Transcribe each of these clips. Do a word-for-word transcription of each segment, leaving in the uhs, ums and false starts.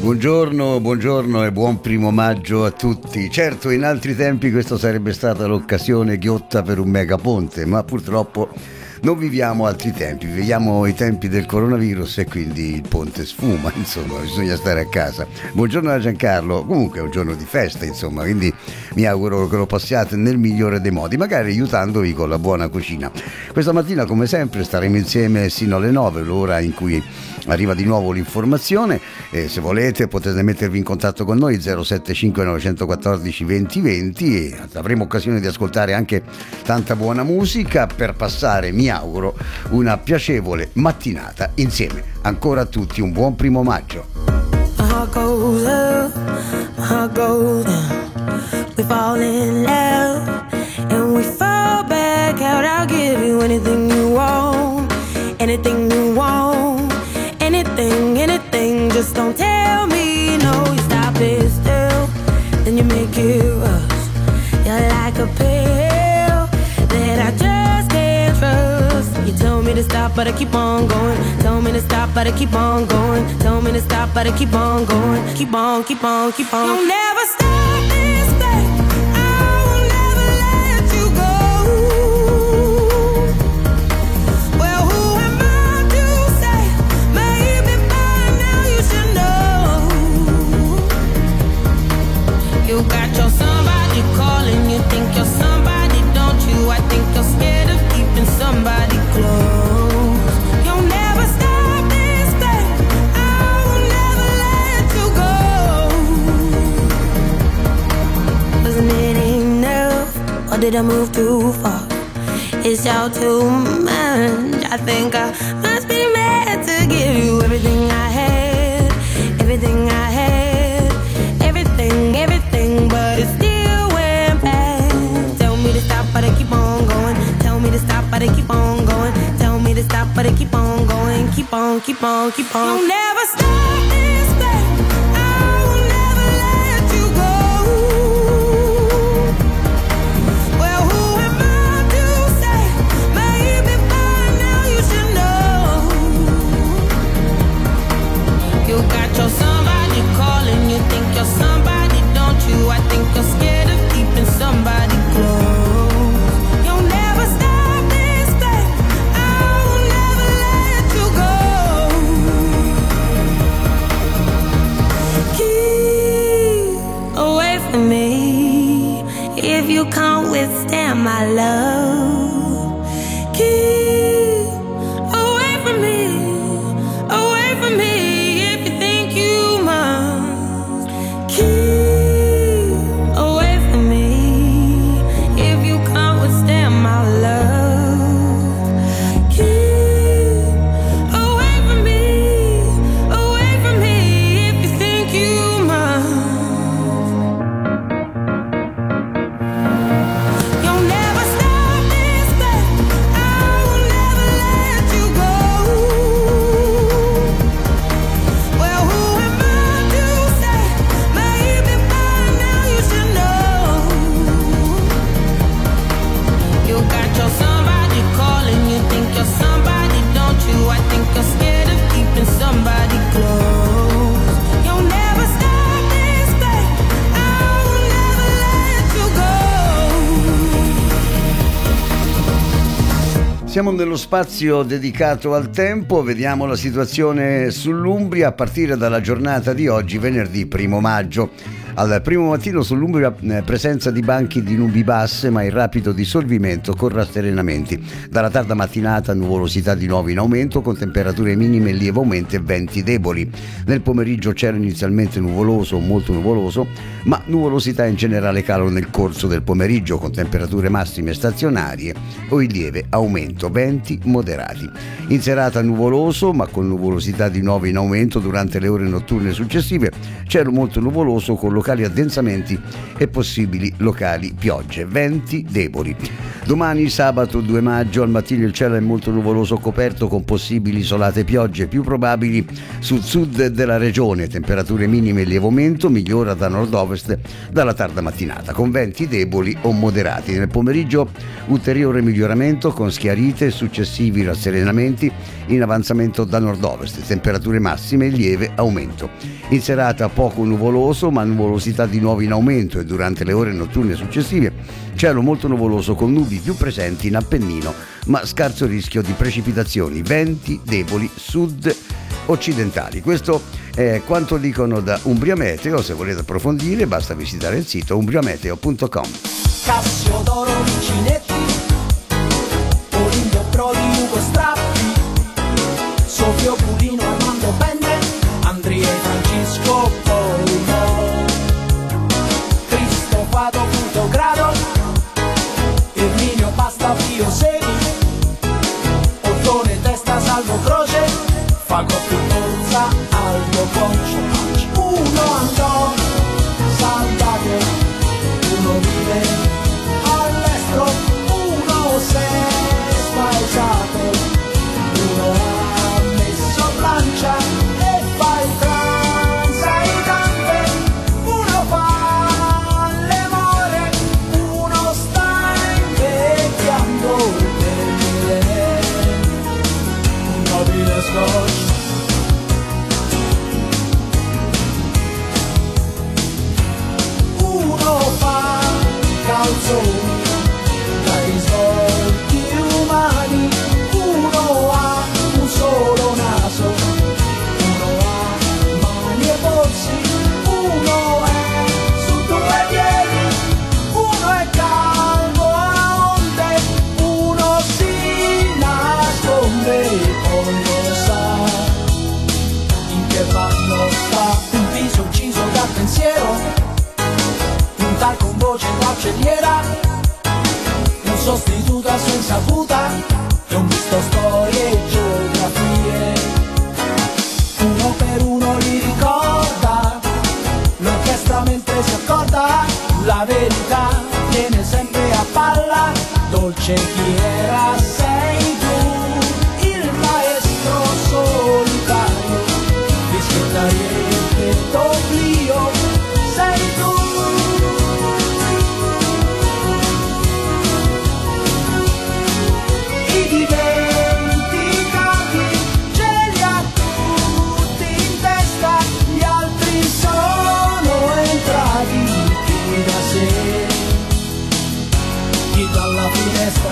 Buongiorno, buongiorno e buon primo maggio a tutti. Certo, in altri tempi questa sarebbe stata l'occasione ghiotta per un megaponte, ma purtroppo non viviamo altri tempi, viviamo i tempi del coronavirus e quindi il ponte sfuma, insomma, bisogna stare a casa. Buongiorno a Giancarlo, comunque è un giorno di festa, insomma, quindi mi auguro che lo passiate nel migliore dei modi, magari aiutandovi con la buona cucina. Questa mattina, come sempre, staremo insieme sino alle nove, l'ora in cui arriva di nuovo l'informazione, e se volete potete mettervi in contatto con noi zero sette cinque nove uno quattro venti venti e avremo occasione di ascoltare anche tanta buona musica per passare, mi auguro, una piacevole mattinata insieme. Ancora a tutti un buon primo maggio. My heart goes up, my heart goes down. We fall in love and we fall back out. I'll give you anything you want, anything you want, anything, anything. Just don't tell me no. You stop it still, then you make it rush. You're like a pill that I just can't trust. You tell me to stop, but I keep on going. Tell me to stop, but I keep on going. Tell me to stop, but I keep on going. Keep on, keep on, keep on. You'll never stop this thing. I will never let you go. Well, who am I to say? Maybe by now you should know. You got your somebody calling. You think you're somebody, don't you? I think you're scared of keeping somebody close. You'll never stop this thing. I will never let you go. Wasn't it enough, or did I move too far? It's all too much. I think I must be mad to give you everything I had, everything I had, everything, everything, but it still went bad. Tell me to stop, but I keep on going. Tell me to stop, but I keep on going. Tell me to stop, but I keep on going. Keep on, keep on, keep on. You'll never stop this thing. I will never let you go. Well, who am I to say? Maybe by now you should know. You got your somebody calling. You think you're somebody, don't you? I think you're scared of keeping somebody close. You'll never stop this thing. I will never let you go. Keep away from me if you can't withstand my love. Keep away from me, away from me if you think you must. Keep away from me if you can't withstand my love. Keep away from me, away from me if you think you must. You'll never stop this thing. I will never let you go. Well, who am I to say? Maybe by now you should know. You got your somebody calling. You think you're somebody, don't you? I think you're scared of keeping somebody close. You'll never stop this thing. I will never let you go. Siamo nello spazio dedicato al tempo, vediamo la situazione sull'Umbria a partire dalla giornata di oggi, venerdì primo maggio. Al primo mattino sull'Umbria eh, presenza di banchi di nubi basse ma in rapido dissolvimento con rasserenamenti. Dalla tarda mattinata nuvolosità di nuovo in aumento con temperature minime lievemente e venti deboli. Nel pomeriggio cielo inizialmente nuvoloso o molto nuvoloso, ma nuvolosità in generale calo nel corso del pomeriggio con temperature massime stazionarie o in lieve aumento, venti moderati. In serata nuvoloso ma con nuvolosità di nuovo in aumento durante le ore notturne successive, cielo molto nuvoloso con locali addensamenti e possibili locali piogge, venti deboli. Domani sabato due maggio al mattino il cielo è molto nuvoloso coperto con possibili isolate piogge più probabili sul sud della regione, temperature minime in lieve aumento, migliora da nord-ovest dalla tarda mattinata con venti deboli o moderati. Nel pomeriggio ulteriore miglioramento con schiarite e successivi rasserenamenti in avanzamento da nord-ovest, temperature massime in lieve aumento. In serata poco nuvoloso ma nuvolosità di nuovo in aumento e durante le ore notturne successive cielo molto nuvoloso con nubi più presenti in Appennino ma scarso rischio di precipitazioni, venti deboli sud occidentali. Questo è quanto dicono da Umbria Meteo. Se volete approfondire basta visitare il sito umbriameteo punto com. Cassiodoro Vincinetti, Olimpio Prodi, Ugo Strappi, Sofio Pulino, Armando Benne, Andrea e Francesco Polino, Cristofato Fotogrado, Erminio Pasta Pio Seni, Ottone Testa Salvo Croce, Fago Pitonza, Aldo Concio. Uno andò salvato, uno vive all'estero, uno si è spaesato, uno ha messo plancia e fa il transitante, uno fa le more, uno sta invecchiando bene, un nobile scotch. Uno fa calzoni dai svolti umani, uno ha un solo naso, uno ha mani e polsi, uno è su due piedi, uno è calvo a onde, uno si nasconde e poi lo sa in che bando sta. Un viso ucciso dal pensiero, con voce cancelliera, un sostituto a sua insaputa e un visto storie e geografie. Uno per uno li ricorda, l'orchestra mentre si accorda, la verità viene sempre a palla, dolce chi era sei tu, il maestro solitario, discretamente d'oblio, sei tu. Dalla finestra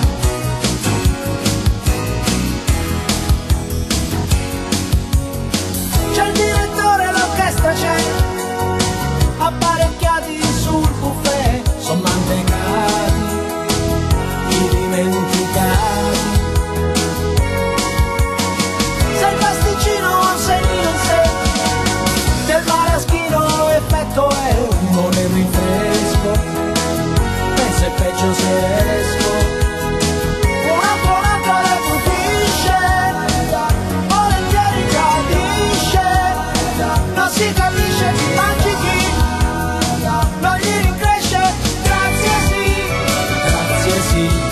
c'è il direttore, l'orchestra c'è, apparecchiati sul buffet, son mantecati, i dimenticati. Se il pasticcino ha un segnino in sé, del maraschino effetto è uno nel rinfresco, se peggio se esco, una buona cosa colpisce, volentieri capisce, non si capisce, mangi chi, non gli rincresce, grazie sì, grazie sì.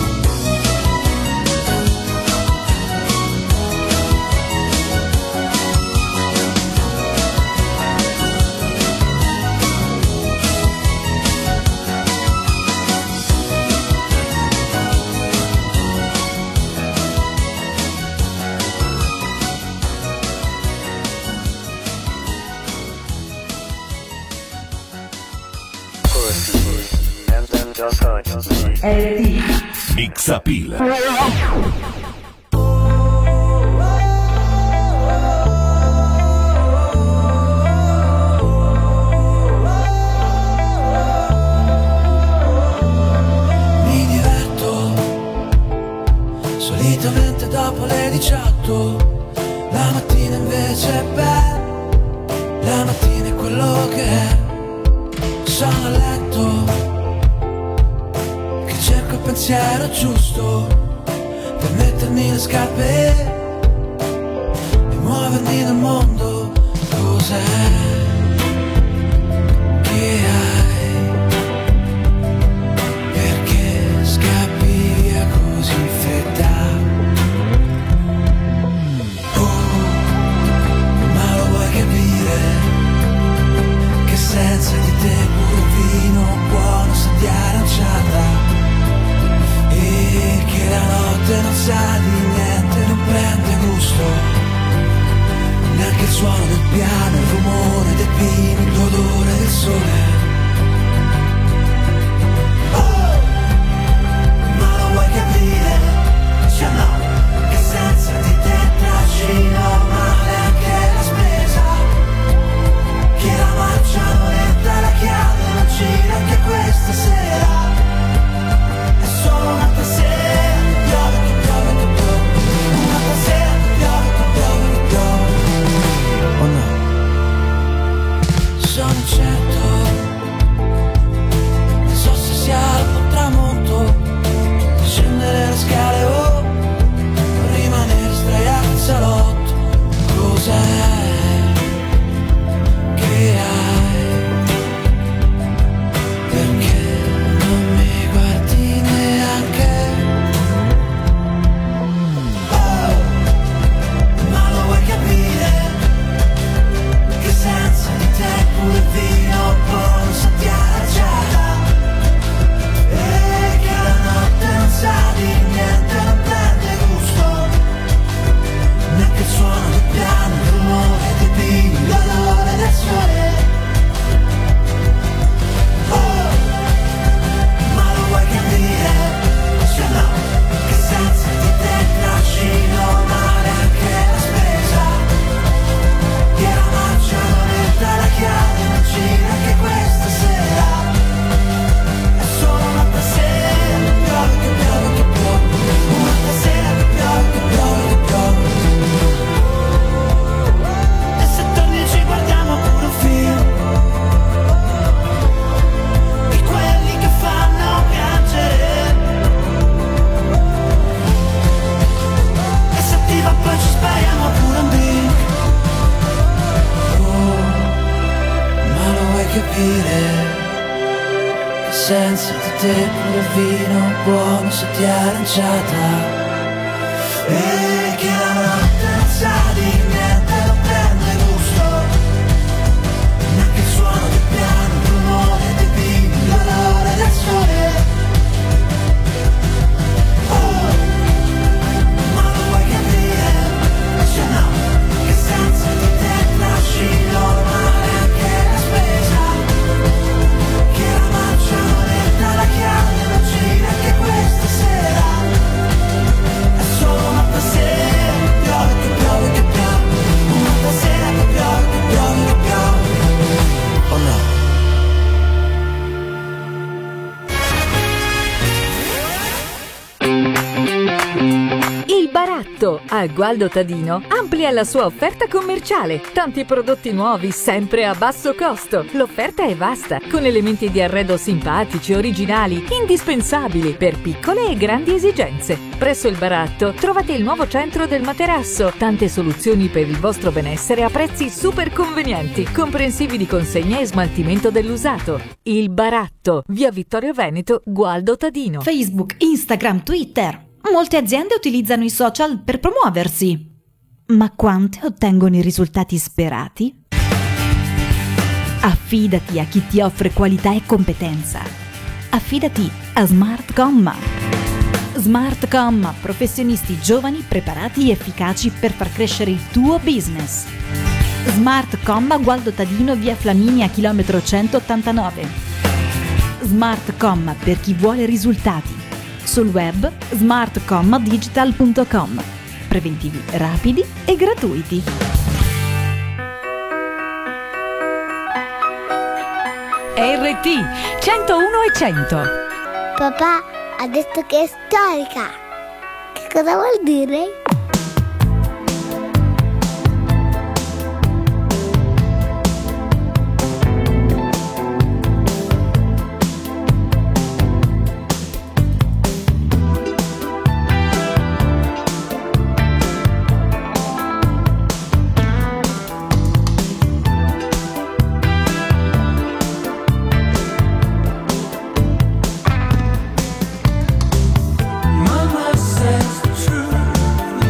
R T Mixapil. Mi diverto solitamente dopo le diciotto, la mattina invece è bella, la mattina è quello che è, sono a letto cerco il pensiero giusto per mettermi le scarpe e muovermi nel mondo. Cos'è tè puro vino buono sa di aranciata, e che la notte non sa di niente, non prende gusto, neanche il suono del piano, il rumore dei pini, l'odore del sole. Oh, ma lo vuoi capire? Cioè no, che senza di te trascino male anche la spesa, che la marcia non entra, la chiave non gira anche questa sera. È solo un'altra sera che piove, che piove, che piove, un'altra sera che piove, che piove, che piove. Oh no, sono certo, non so se sia alto o tramonto, scendere le scale o rimanere sdraiato in salotto. Cos'è che hai? Perché non mi guardi neanche? Oh, ma lo vuoi capire? Che senza di te pure il vino buono sa di aranciata, e che la notte non sa di niente, non prende gusto, neanche il suono del piano, il rumore dei pini, l'odore del sole. Oh, ma lo vuoi capire? Cioè no, che senza di te trascino male anche la spesa, che la marcia non entra, la chiave non gira anche questa sera. È solo un'altra sera che piove, che piove, che piove, un'altra sera che piove, che piove, che piove. E se torni ci guardiamo pure un film, di quelli che fanno piangere, e se ti va poi ci spariamo pure un drink. Oh, ma lo vuoi capire? Che senza di te pure il vino buono sa di aranciata, e che la notte non sa di niente, non prende gusto, neanche il suono del piano, il rumore dei pini, l'odore del sole. Oh, ma lo vuoi capire? Cioè no, che senza di te trascino male anche la spesa, che la marcia non entra, la chiave non gira anche questa sera. È solo un'altra sera che piove, che piove, che piove, un'altra sera che piove, che piove, che piove. Oh no. Il Baratto a Gualdo Tadino amplia la sua offerta commerciale. Tanti prodotti nuovi sempre a basso costo. L'offerta è vasta, con elementi di arredo simpatici, originali, indispensabili per piccole e grandi esigenze. Presso il Baratto trovate il nuovo centro del materasso, tante soluzioni per il vostro benessere a prezzi super convenienti, comprensivi di consegna e smaltimento dell'usato. Il Baratto, via Vittorio Veneto, Gualdo Tadino. Facebook, Instagram, Twitter. Molte aziende utilizzano i social per promuoversi. Ma quante ottengono i risultati sperati? Affidati a chi ti offre qualità e competenza. Affidati a Smart Comma. Smart Comma, professionisti giovani, preparati e efficaci per far crescere il tuo business. Smart Comma Gualdo Tadino, via Flaminia, chilometro centottantanove. Smart Comma per chi vuole risultati. Sul web smart comma digital punto com. Preventivi rapidi e gratuiti. R T centouno e cento. Papà ha detto che è storica. Che cosa vuol dire? Mama says the truth.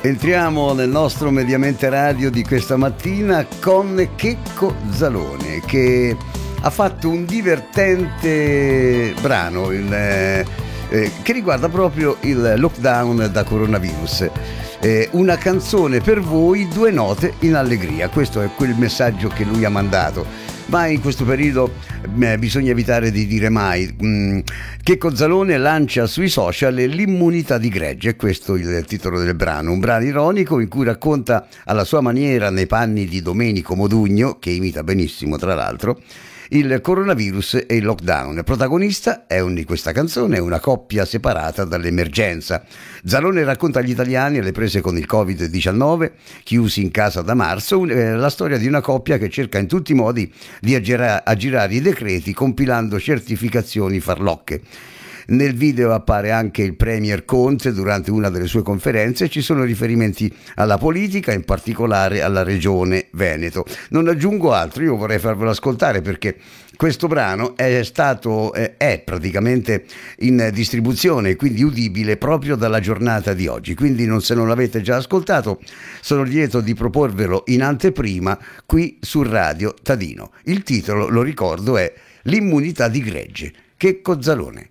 Entriamo nel nostro Mediamente Radio di questa mattina con Checco Zalone, che ha fatto un divertente brano il, eh, che riguarda proprio il lockdown da coronavirus. Eh, una canzone per voi, due note in allegria. Questo è quel messaggio che lui ha mandato. Ma in questo periodo eh, bisogna evitare di dire mai. Mm, Checco Zalone lancia sui social l'immunità di gregge, questo è il titolo del brano, un brano ironico in cui racconta alla sua maniera, nei panni di Domenico Modugno, che imita benissimo tra l'altro, il coronavirus e il lockdown. Protagonista è un, di questa canzone è una coppia separata dall'emergenza. Zalone racconta agli italiani alle prese con il covid diciannove, chiusi in casa da marzo, eh, la storia di una coppia che cerca in tutti i modi di aggira- aggirare i decreti compilando certificazioni farlocche. Nel video appare anche il premier Conte durante una delle sue conferenze. Ci sono riferimenti alla politica, in particolare alla regione Veneto. Non aggiungo altro, io vorrei farvelo ascoltare perché questo brano è stato eh, è praticamente in distribuzione, quindi udibile proprio dalla giornata di oggi. Quindi non, se non l'avete già ascoltato, sono lieto di proporvelo in anteprima qui su Radio Tadino. Il titolo, lo ricordo, è L'immunità di gregge. Checco Zalone.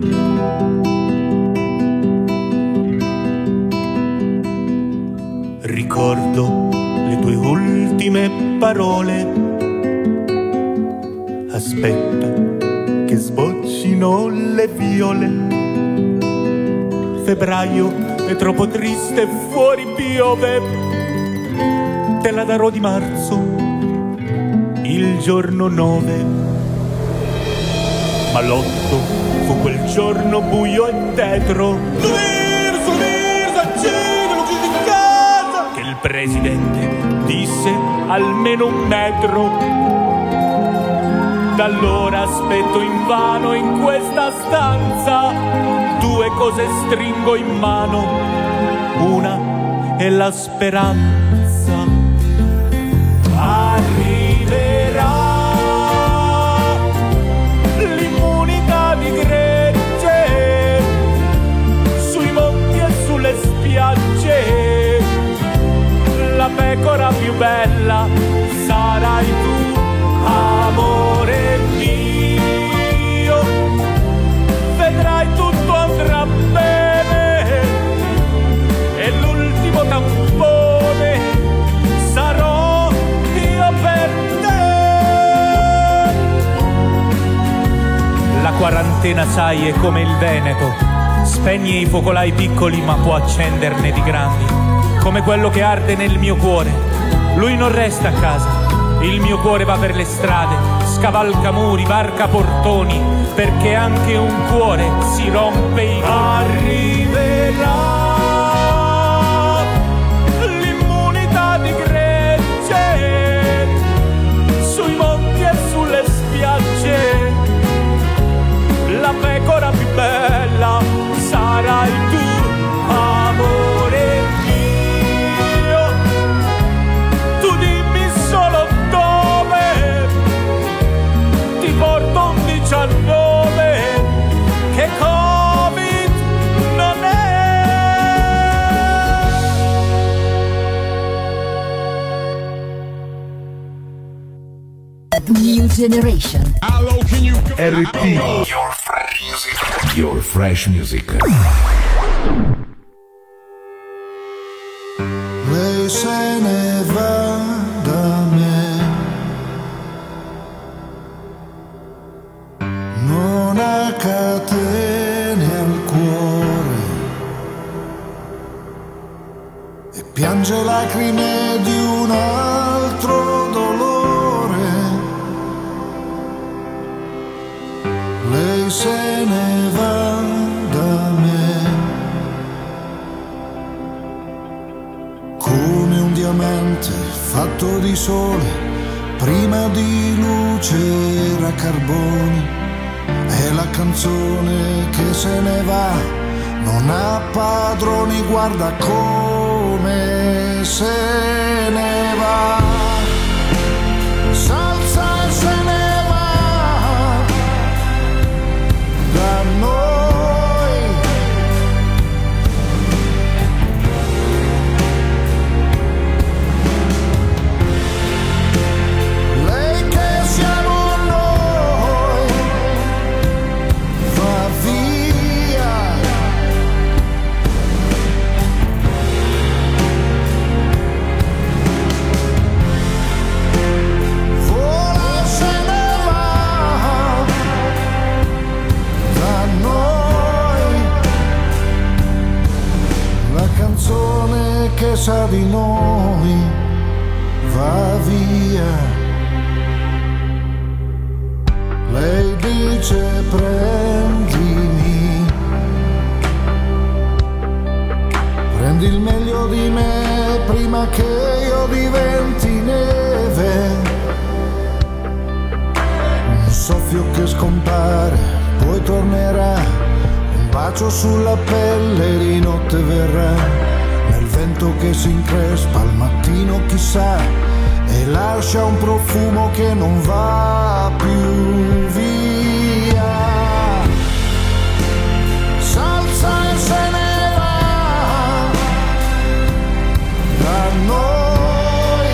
Ricordo le tue ultime parole. Aspetta che sboccino le viole. Febbraio è troppo triste, fuori piove. Te la darò di marzo, il giorno nove. Ma l'otto fu quel giorno buio e tetro. Sudir, sudir, saccino, chiudi in casa. Che il presidente disse almeno un metro. Da allora aspetto invano in questa stanza. Due cose stringo in mano. Una è la speranza. Arriverà l'immunità di gregge sui monti e sulle spiagge. La pecora più bella sarai tu, amore mio. Vedrai tutto andrà bene e l'ultimo tampone sarò io per te. La quarantena, sai, è come il Veneto, spegne i focolai piccoli ma può accenderne di grandi, come quello che arde nel mio cuore. Lui non resta a casa, il mio cuore va per le strade, scavalca muri, varca portoni, perché anche un cuore si rompe i coglioni. Arriverà l'immunità di gregge sui monti e sulle spiagge. La pecora più bella sarai tu, amore mio. Tu dimmi solo dove ti porto un diciannove, che Covid non è. New Generation. R P Your Fresh Music. Your Fresh Music. Lei se ne va da me, non ha catene al cuore e piange lacrime di un altro dolore. Lei se ne va da me come un diamante fatto di sole, prima di luce era carbone. È la canzone che se ne va, non ha padroni, guarda come se ne va. S'alza e se ne va da noi. che sa di noi va via. Lei dice prendimi, prendi il meglio di me prima che io diventi neve. Un soffio che scompare, poi tornerà, un bacio sulla pelle di notte verrà, nel vento che si increspa al mattino chissà, e lascia un profumo che non va più via. S'alza e se ne va da noi.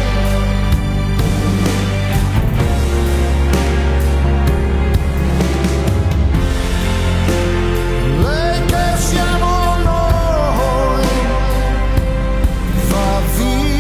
Lei che siamo noi va via.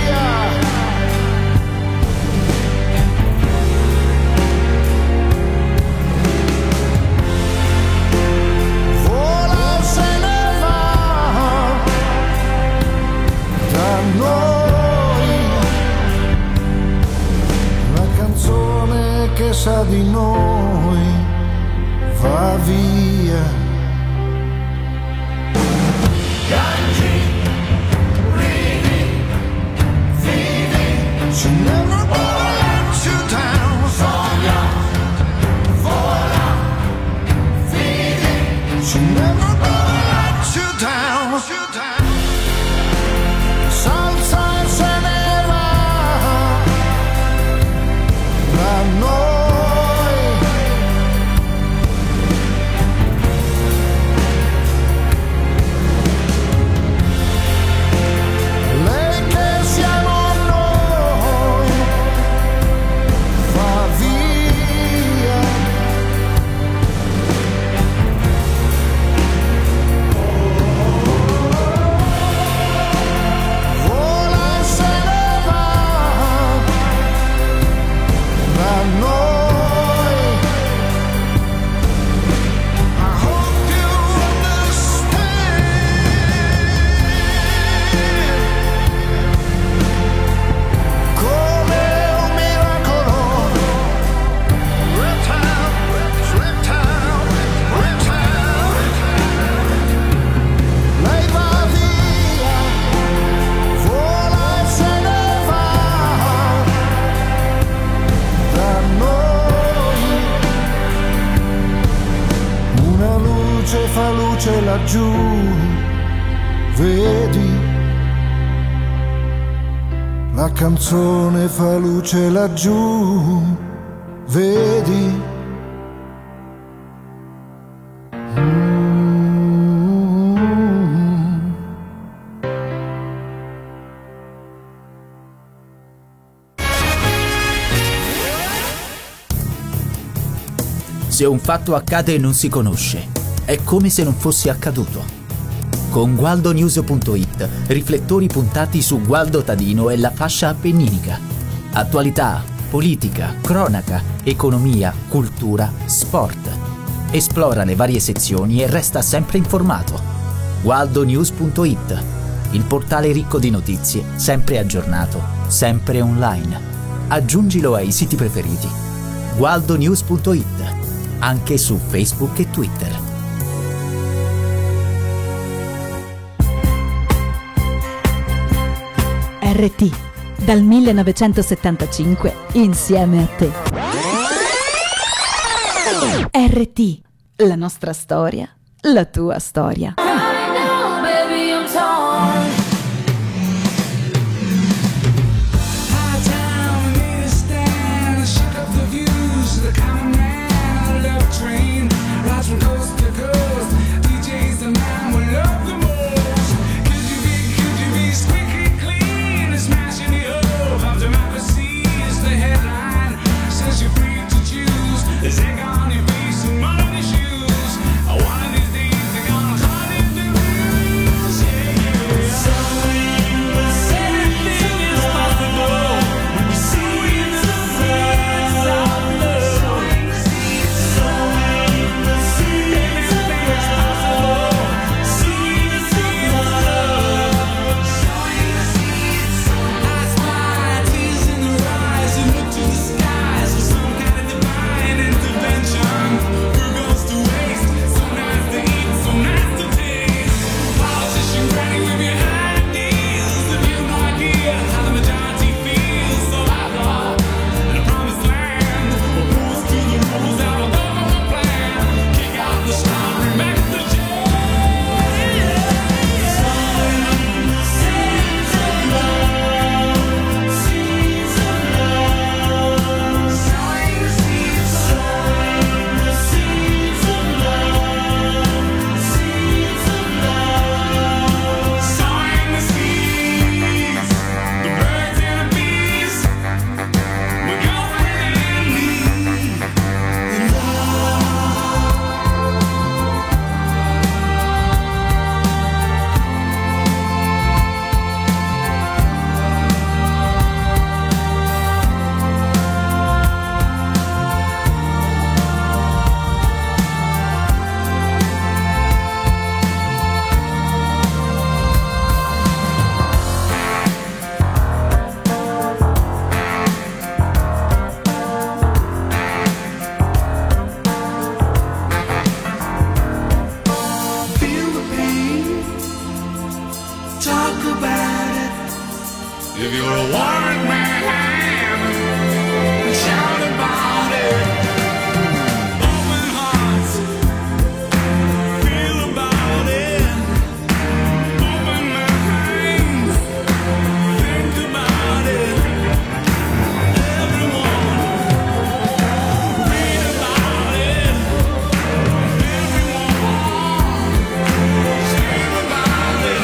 Che sa di noi va via. Piangi, ridi, vivi, she never gonna let you down. Sogna, vola, vivi, she never gonna let you down. S'alza e se ne va da noi. Fa luce laggiù, vedi, la canzone fa luce laggiù, vedi. Mm. Se un fatto accade e non si conosce, è come se non fosse accaduto. Con gualdo news punto it, riflettori puntati su Gualdo Tadino e la fascia appenninica. Attualità, politica, cronaca, economia, cultura, sport. Esplora le varie sezioni e resta sempre informato. gualdo news punto it, il portale ricco di notizie, sempre aggiornato, sempre online. Aggiungilo ai siti preferiti. gualdo news punto it, anche su Facebook e Twitter. R T, dal millenovecentosettantacinque, insieme a te. R T, la nostra storia, la tua storia. There's egg on your face and mud on your shoes. One of these days they're gonna cut it talk about it. If you're a warrant man, shout about it. Open hearts, feel about it. Open minds, think about it. Everyone, read about it. Everyone, sing about it.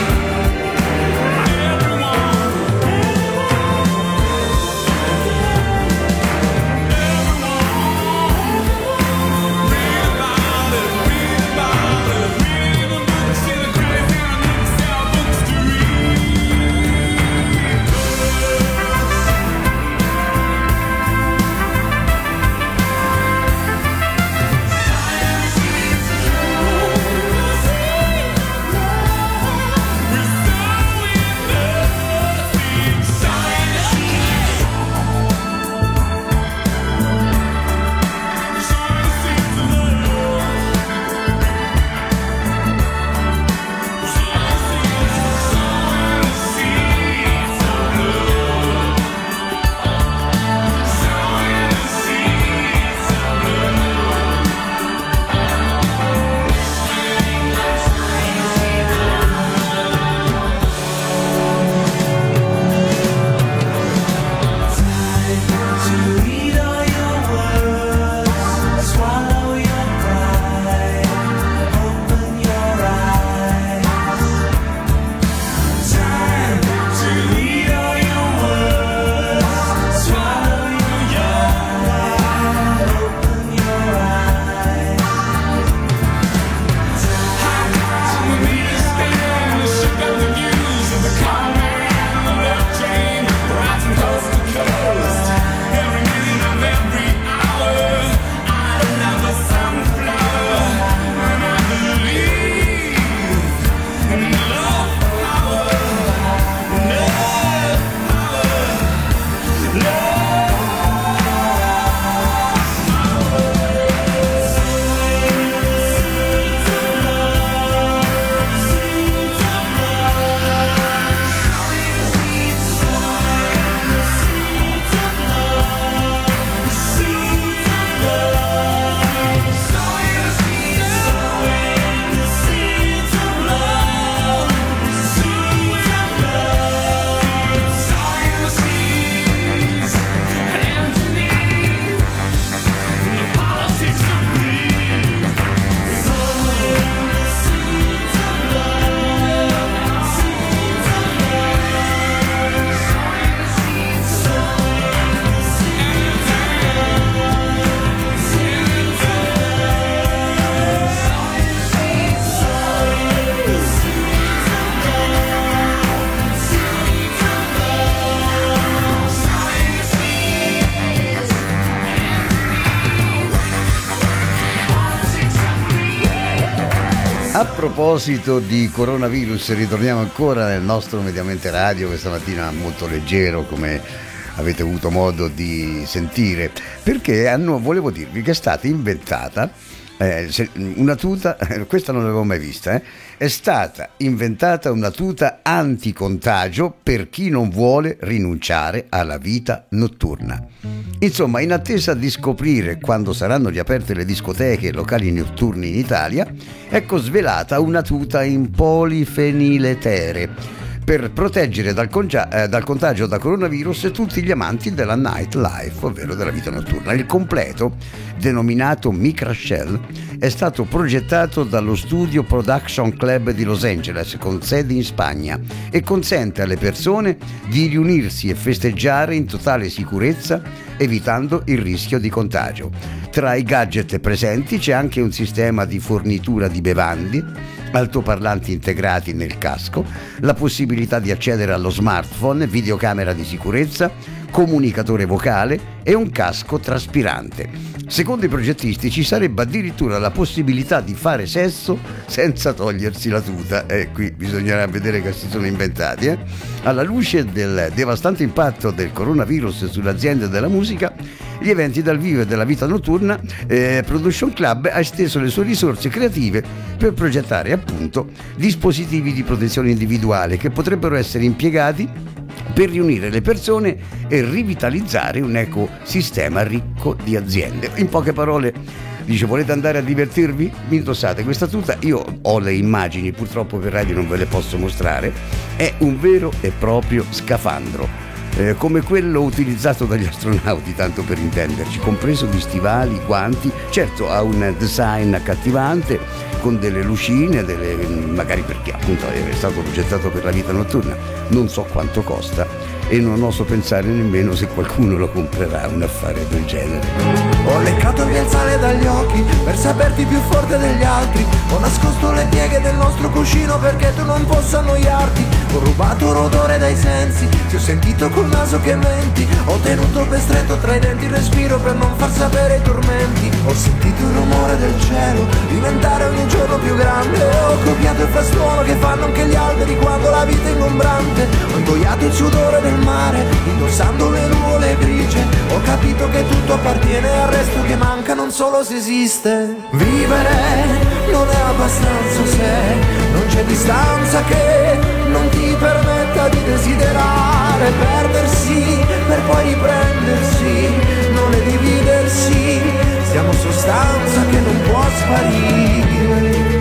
A proposito di coronavirus, ritorniamo ancora nel nostro Mediamente Radio, questa mattina molto leggero, come avete avuto modo di sentire, perché hanno, volevo dirvi che è stata inventata eh, una tuta, questa non l'avevo mai vista, eh, è stata inventata una tuta anticontagio per chi non vuole rinunciare alla vita notturna. Insomma, in attesa di scoprire quando saranno riaperte le discoteche e locali notturni in Italia, ecco svelata una tuta in polifeniletere per proteggere dal, congia- eh, dal contagio da coronavirus tutti gli amanti della nightlife, ovvero della vita notturna. Il completo, denominato Micra Shell, è stato progettato dallo Studio Production Club di Los Angeles, con sede in Spagna, e consente alle persone di riunirsi e festeggiare in totale sicurezza, evitando il rischio di contagio. Tra i gadget presenti c'è anche un sistema di fornitura di bevande, altoparlanti integrati nel casco, la possibilità di accedere allo smartphone, videocamera di sicurezza, comunicatore vocale e un casco traspirante. Secondo i progettisti ci sarebbe addirittura la possibilità di fare sesso senza togliersi la tuta, e eh, qui bisognerà vedere che si sono inventati. Eh? Alla luce del devastante impatto del coronavirus sulle aziende della musica, gli eventi dal vivo e della vita notturna, eh, Production Club ha esteso le sue risorse creative per progettare appunto dispositivi di protezione individuale che potrebbero essere impiegati per riunire le persone e rivitalizzare un ecosistema ricco di aziende. In poche parole, dice: volete andare a divertirvi? Mi indossate questa tuta, io ho le immagini, purtroppo per radio non ve le posso mostrare, è un vero e proprio scafandro. Eh, come quello utilizzato dagli astronauti, tanto per intenderci, compreso di stivali, guanti. Certo, ha un design accattivante con delle lucine, delle, magari perché appunto è stato progettato per la vita notturna. Non so quanto costa e non oso pensare nemmeno se qualcuno lo comprerà, un affare del genere. Ho leccato via il sale dagli occhi per saperti più forte degli altri. Ho nascosto le pieghe del nostro cuscino perché tu non possa annoiarti. Ho rubato l'odore dai sensi, ti ho sentito col naso che menti. Ho tenuto per stretto tra i denti il respiro per non far sapere i tormenti. Ho sentito il rumore del cielo diventare ogni giorno più grande. Ho copiato il frastuono che fanno anche gli alberi quando la vita è ingombrante. Ho ingoiato il sudore del mare indossando le nuvole grigie. Ho capito che tutto appartiene al resto che manca, non solo se esiste. Vivere non è abbastanza se non c'è distanza che non ti permetta di desiderare. Perdersi per poi riprendersi non è dividersi. Siamo sostanza che non può sparire.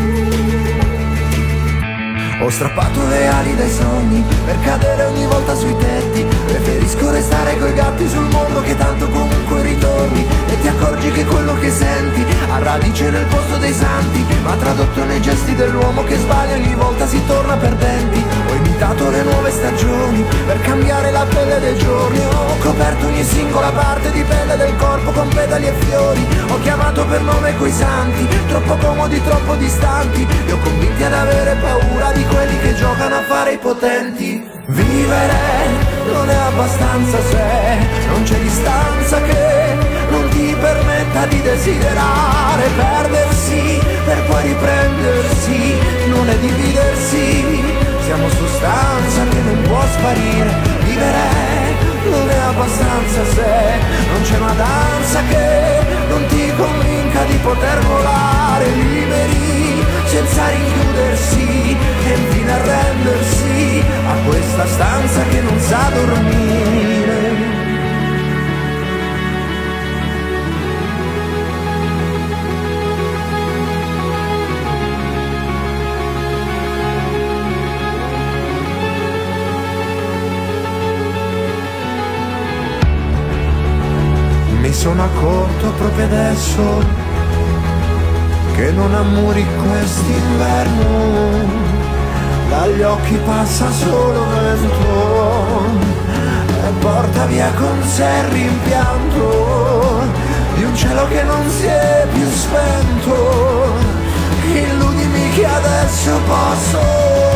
Ho strappato le ali dai sogni per cadere ogni volta sui tetti. Preferisco restare coi gatti sul mondo che tanto comunque ritorni. E ti accorgi che quello che senti ha radice nel posto dei santi, ma tradotto nei gesti dell'uomo che sbaglia ogni volta si torna perdenti. Ho imitato le nuove stagioni per cambiare la pelle dei giorni. Ho coperto ogni singola parte di pelle del corpo con pedali e fiori. Ho chiamato per nome quei santi, troppo comodi, troppo distanti. Li ho convinti ad avere paura di quelli che giocano a fare i potenti. Vivere non è abbastanza se non c'è distanza che non ti permetta di desiderare. Perdersi per poi riprendersi non è dividersi. Siamo sostanza che non può sparire. Vivere non è abbastanza se non c'è una danza che non ti convinca di poter volare liberi senza rinchiudersi e infine arrendersi a questa stanza che non sa dormire. Mi sono accorto proprio adesso che non ammuri quest'inverno. Dagli occhi passa solo vento e porta via con sé il rimpianto di un cielo che non si è più spento. Illudimi che adesso posso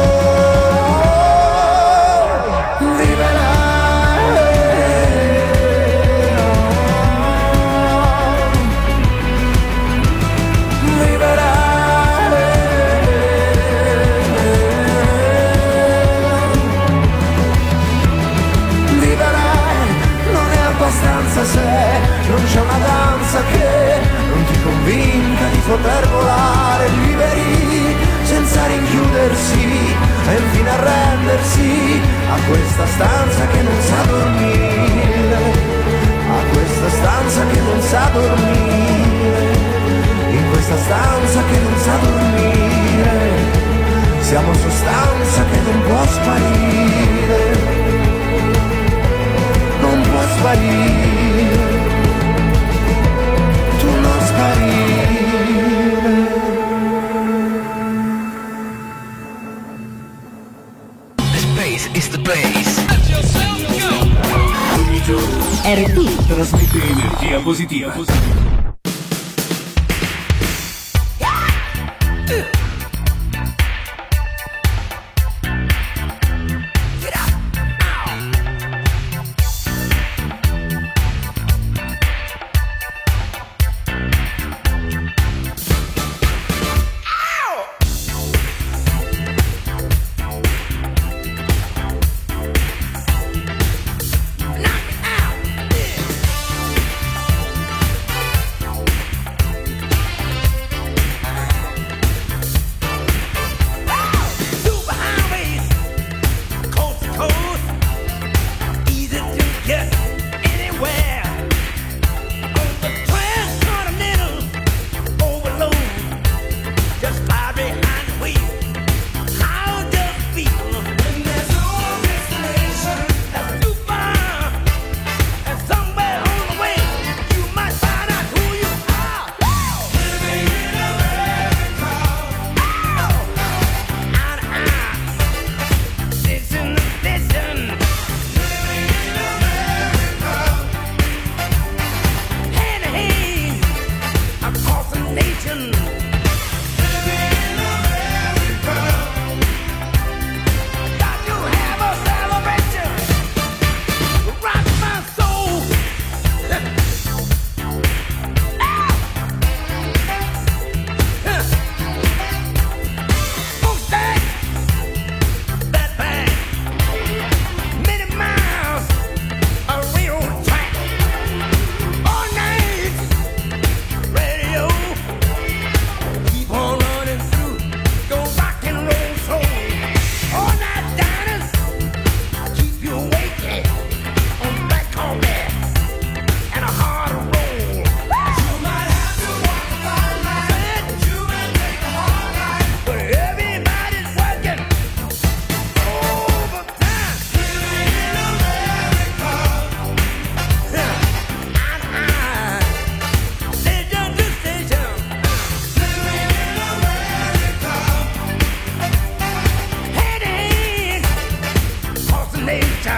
se non c'è una danza che non ti convinca di poter volare liberi senza rinchiudersi e infine arrendersi a questa stanza che non sa dormire, a questa stanza che non sa dormire, in questa stanza che non sa dormire. Siamo sostanza che non può sparire, non può sparire, tu non sparire. The space is the place. R T trasmette energia positiva.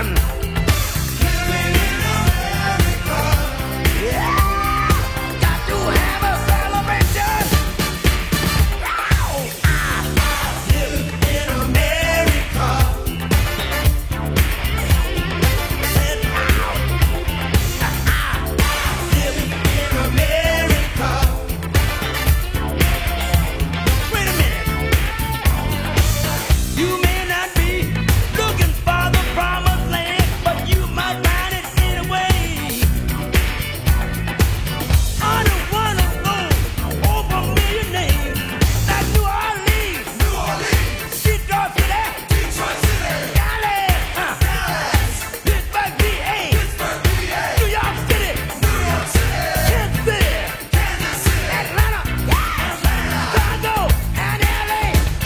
celebration. Living in America. Yeah. Got to have a celebration. Oh, I, I live in America. And now I, I live in America. Wait a minute. You may not be looking for the promised land, but you might find it anyway. On a wonderful, over million name, like New Orleans, New Orleans, Detroit City, Detroit City, Dallas, huh? Dallas, Pittsburgh, P A, Pittsburgh, P A, New York City, New York City, Kansas City, Kansas City, Atlanta, yeah, Atlanta, Chicago, and L A.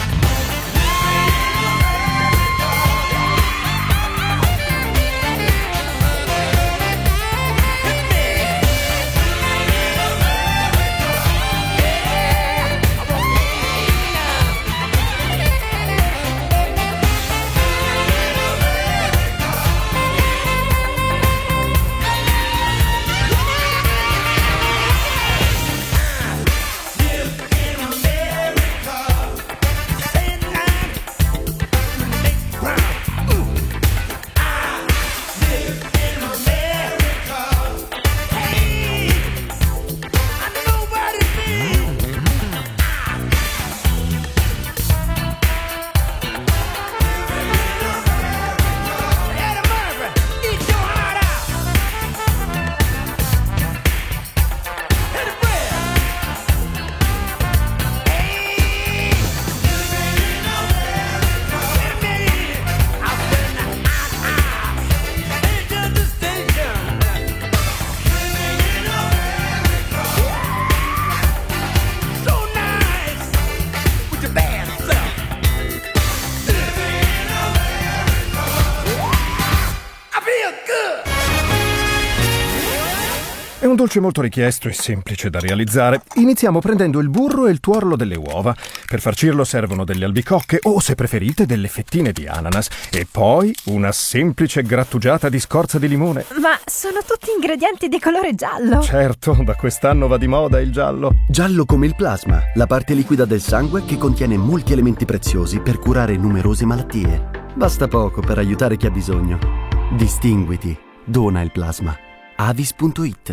È un dolce molto richiesto e semplice da realizzare. Iniziamo prendendo il burro e il tuorlo delle uova. Per farcirlo servono delle albicocche o, se preferite, delle fettine di ananas. E poi una semplice grattugiata di scorza di limone. Ma sono tutti ingredienti di colore giallo. Certo, da quest'anno va di moda il giallo. Giallo come il plasma, la parte liquida del sangue che contiene molti elementi preziosi per curare numerose malattie. Basta poco per aiutare chi ha bisogno. Distinguiti. Dona il plasma. Avis punto it.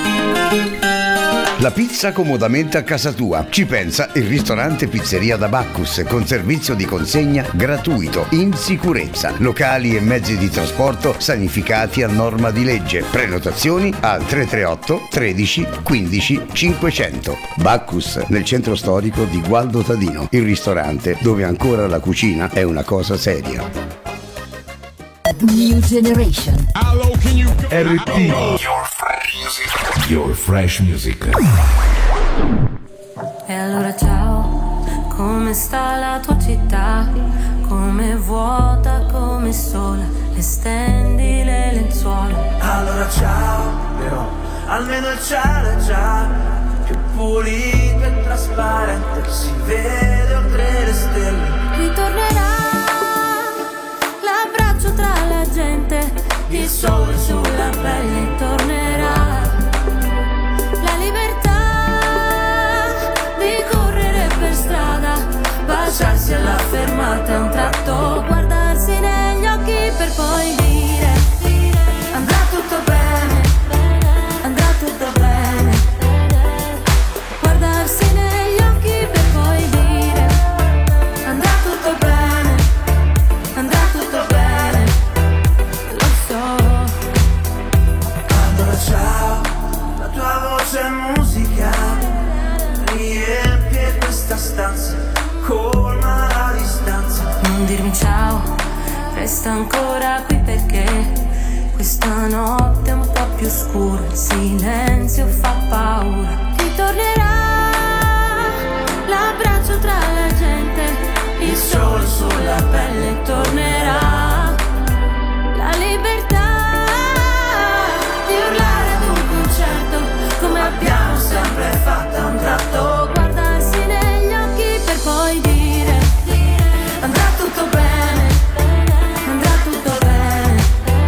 La pizza comodamente a casa tua. Ci pensa il ristorante Pizzeria da Bacchus, con servizio di consegna gratuito, in sicurezza. Locali e mezzi di trasporto sanificati a norma di legge. Prenotazioni al tre tre otto tredici quindici cinquecento. Bacchus, nel centro storico di Gualdo Tadino. Il ristorante dove ancora la cucina è una cosa seria. New Generation. R T Your fresh music. Your fresh music. E allora ciao, come sta la tua città? Come vuota, come sola, le stendi le lenzuola. Allora ciao, però almeno il cielo è già più pulito e trasparente, si vede oltre le stelle. Ritornerà l'abbraccio tra la gente, il sole sulla pelle, tornerà la libertà di correre per strada, baciarsi alla fermata a un tratto, guardarsi negli occhi per poi dire, andrà tutto bene, andrà tutto bene, guardarsi negli occhi per poi dire, andrà tutto bene, andrà tutto bene, lo so. Allora ciao, la tua voce è musica, riempie questa stanza, colma la distanza. Non dirmi ciao, resta ancora qui perché questa notte è un po' più scura, il silenzio fa paura. Ritornerà l'abbraccio tra la gente, il sole sulla pelle, tornerà la libertà di urlare ad un concerto, come abbiamo sempre fatto a un tratto, guardarsi negli occhi per poi dire, andrà tutto bene, andrà tutto bene,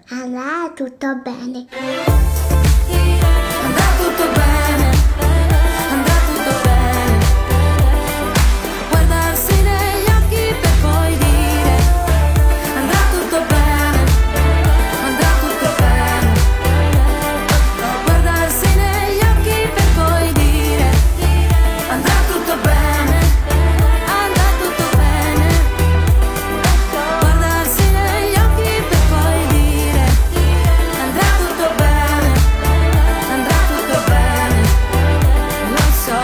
andrà tutto bene. Andrà tutto bene, andrà tutto bene. Guardarsi negli occhi per poi dire andrà tutto bene, andrà tutto bene. Guardarsi negli occhi per poi dire andrà tutto bene, andrà tutto bene. Guardarsi negli occhi per poi dire andrà tutto bene, andrà tutto bene, lo so.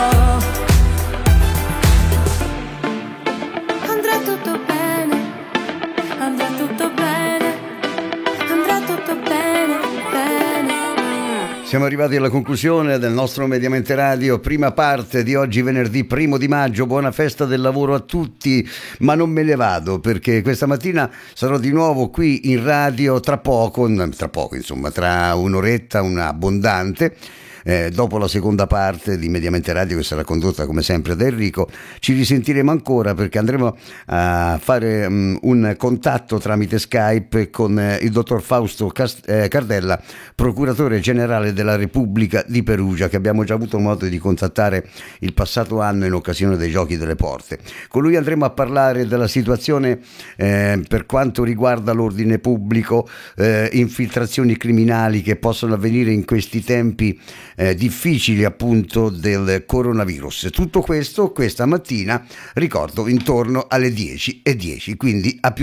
Andrà tutto bene, andrà tutto bene, andrà tutto bene, bene. Siamo arrivati alla conclusione del nostro Mediamente Radio, prima parte di oggi, venerdì primo di maggio. Buona festa del lavoro a tutti, ma non me ne vado perché questa mattina sarò di nuovo qui in radio tra poco, tra poco insomma, tra un'oretta, una abbondante. Eh, dopo la seconda parte di Mediamente Radio, che sarà condotta come sempre da Enrico, ci risentiremo ancora perché andremo a fare um, un contatto tramite Skype con eh, il dottor Fausto Cast- eh, Cardella, procuratore generale della Repubblica di Perugia, che abbiamo già avuto modo di contattare il passato anno in occasione dei Giochi delle Porte. Con lui andremo a parlare della situazione eh, per quanto riguarda l'ordine pubblico, eh, infiltrazioni criminali che possono avvenire in questi tempi Eh, difficili appunto del coronavirus. Tutto questo questa mattina, ricordo, intorno alle dieci e dieci, quindi a più